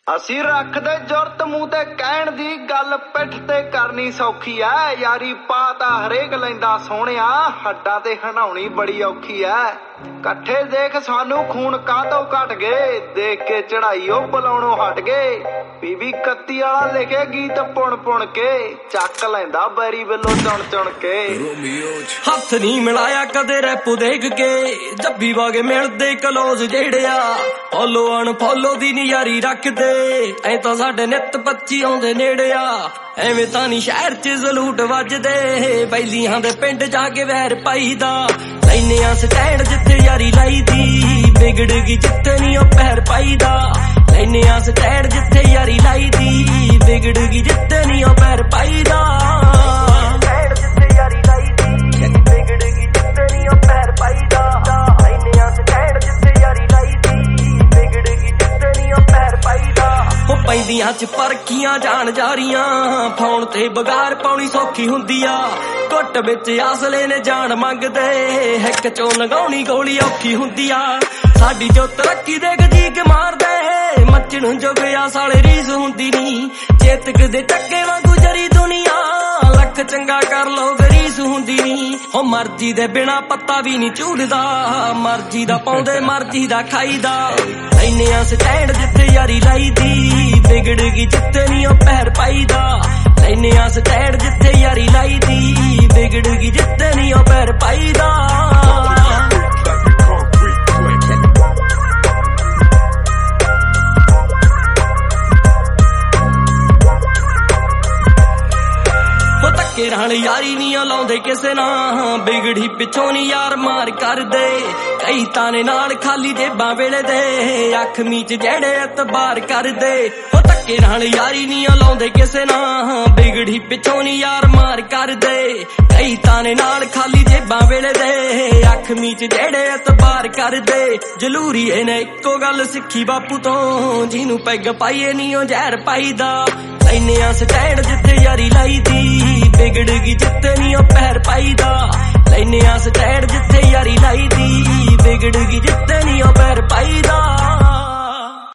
ਅਸੀਂ ਰੱਖਦੇ ਜ਼ੁਰਤ ਮੂੰਹ ਤੇ ਕਹਿਣ ਦੀ ਗੱਲ ਪਿੱਠ ਤੇ ਕਰਨੀ ਸੌਖੀ ਐ। ਯਾਰੀ ਪਾ ਤਾਂ ਹਰੇਕ ਲੈਂਦਾ ਸੋਹਣਿਆ, ਹੱਡਾਂ ਤੇ ਹੰਡਾਉਣੀ ਬੜੀ ਔਖੀ ਐ। ਇਕੱਠੇ ਦੇਖ ਸਾਨੂੰ ਖੂਨ ਕਾਹਤੋਂ ਘਟ ਗਏ, ਦੇਖ ਕੇ ਚੜਾਈ ਉਹ ਬੁਲਾਉਣੋਂ ਹਟ ਗਏ। ਬੀਬੀ 31 ਵਾਲਾ ਲਿਖੇ ਗੀਤ ਪੁਣ ਪੁਣ ਕੇ, ਚੱਕ ਲੈਂਦਾ ਬੈਰੀ ਵੱਲੋਂ ਚੁਣ ਚੁਣ ਕੇ। ਹੱਥ ਨਹੀਂ ਮਿਲਾਇਆ ਕਦੇ ਰੈਪੂ ਦੇਖ ਕੇ, ਜੱਬੀ ਵਾਗੇ ਮਿਲਦੇ ਕਲੋਜ਼ ਜਿਹੜੇ ਆ। ਫੋਲੋ ਅਨਫੋਲੋ ਦੀ ਨੀ ਯਾਰੀ ਰੱਖਦੇ, ਐ ਤਾਂ ਸਾਡੇ ਨਿੱਤ 25 ਆਉਂਦੇ ਨੇੜੇ ਆ। ਐਵੇਂ ਤਾਂ ਨੀ ਸ਼ਹਿਰ ਚ ਜ਼ਲੂਟ ਵੱਜਦੇ, ਬੈਲੀਆਂ ਦੇ ਪਿੰਡ ਜਾ ਕੇ ਵੈਰ ਪਾਈਦਾ। ਲੈਨੇ ਆ ਸਟੈਂਡ ਜਿੱਥੇ ਯਾਰੀ ਲਾਈਦੀ, ਵਿਗੜ ਗਈ ਜਿੱਥੇ ਨੀ ਉਹ ਪੈਰ ਪਾਈਦਾ। ਲੈਨੇ ਆ ਸਟੈਂਡ ਜਿੱਥੇ ਯਾਰੀ ਲਾਈਦੀ, ਵਿਗੜ ਗਈ ਜਿੱਥੇ ਨੀ ਉਹ ਪੈਰ ਪਾਈਦਾ। ਸਟੈਂਡ ਜਿੱਥੇ ਯਾਰੀ ਲਾਈਦੀ, ਵਿਗੜ ਗਈ ਜਿੱਥੇ ਨੀ ਉਹ ਪੈਰ ਪਾਈਦਾ। ਲੈਨੇ ਆ ਸਟੈਂਡ ਜਿੱਥੇ ਯਾਰੀ ਲਾਈਦੀ, ਵਿਗੜ ਗਈ ਜਿੱਥੇ ਨੀ ਉਹ ਪੈਰ ਪਾਈਦਾ। ਉਹ ਪੈਂਦੀਆਂ ਚ ਪਰਖੀਆਂ ਜਾਣ ਜਾਰੀਆਂ, ਫੋਨ ਤੇ ਬਗਾਰ ਪਾਉਣੀ ਸੌਖੀ ਹੁੰਦੀ ਆ। ਘੁੱਟ ਵਿੱਚ ਆਸਲੇ ਨੇ ਜਾਨ ਮੰਗਦੇ, ਹਿੱਕ ਚੋਂ ਲਗਾਉਣੀ ਗੋਲੀ ਔਖੀ ਹੁੰਦੀ ਆ। ਸਾਡੀ ਜੋ ਤਰੱਕੀ ਦੇ ਗਜੀਕ ਮਾਰਦੇ, ਮੱਚਣ ਜੋਗਿਆ ਸਾਲੇ ਰੀਸ ਹੁੰਦੀ ਨੀ। ਚੇਤਕ ਦੇ ਟੱਕੇ ਵਾਂਗੂ ਜਰੀ ਦੁਨੀਆ, ਲੱਖ ਚੰਗਾ ਕਰ ਲੋ ਗਰੀਸ ਹੁੰਦੀ ਨੀ। ਉਹ ਮਰਜ਼ੀ ਦੇ ਬਿਨਾ ਪੱਤਾ ਵੀ ਨੀ ਝੂਲਦਾ, ਮਰਜ਼ੀ ਦਾ ਪਾਉਂਦੇ ਮਰਜ਼ੀ ਦਾ ਖਾਈਦਾ। ਲੈਨੇ ਆ ਸਟੈਂਡ ਜਿੱਥੇ ਯਾਰੀ ਲਾਈਦੀ, ਵਿਗੜ ਗਈ ਜਿੱਥੇ ਨੀ ਉਹ ਪੈਰ ਪਾਈਦਾ। ਲੈਨੇ ਆ ਸਟੈਂਡ ਜਿੱਥੇ ਯਾਰੀ ਲਾਈਦੀ, ਵਿਗੜ ਗਈ ਜਿੱਥੇ ਨੀ ਉਹ ਪੈਰ ਪਾਈਦਾ। ਧੱਕੇ ਨਾਲ ਯਾਰੀ ਨੀ ਲਾਉਂਦੇ ਕਿਸੇ ਨਾਲ, ਬਿਗੜੀ ਪਿੱਛੋਂ ਨੀ ਯਾਰ ਮਾਰ ਕਰਦੇ। ਕਈ ਤਾਨੇ ਨਾਲ ਖਾਲੀ ਜੇਬਾਂ ਵੇਲੇ ਦੇ, ਅੱਖ ਮੀਚ ਜਿਹੜੇ ਇਤਬਾਰ ਕਰਦੇ। ਉਹ ਧੱਕੇ ਨਾਲ ਯਾਰੀ ਨੀ ਲਾਉਂਦੇ ਕਿਸੇ ਨਾਲ, ਬਿਗੜੀ ਪਿੱਛੋਂ ਨੀ ਯਾਰ ਮਾਰ ਕਰਦੇ। ਕਈ ਤਾਨੇ ਨਾਲ ਖਾਲੀ ਜੇਬਾਂ ਵੇਲੇ ਦੇ, ਅੱਖ ਮੀਚ ਜਿਹੜੇ ਇਤਬਾਰ ਕਰਦੇ। ਜਲੂਰੀ ਇਹਨੇ ਇੱਕੋ ਗੱਲ ਸਿੱਖੀ ਬਾਪੂ ਤੋਂ, ਜਿਹਨੂੰ ਪੈਗ ਪਾਈਏ ਨੀ ਉਹ ਜ਼ਹਿਰ ਪਾਈਦਾ। ਲੈਨੇ ਆ ਸਟੈਂਡ ਜਿੱਥੇ ਯਾਰੀ ਲਾਈਦੀ, ਵਿਗੜ ਗਈ ਜਿੱਥੇ ਨੀ ਉਹ ਪੈਰ ਪਾਈਦਾ। ਲੈਨੇ ਆ ਸਟੈਂਡ ਜਿੱਥੇ ਯਾਰੀ ਲਾਈਦੀ, ਵਿਗੜ ਗਈ ਜਿੱਥੇ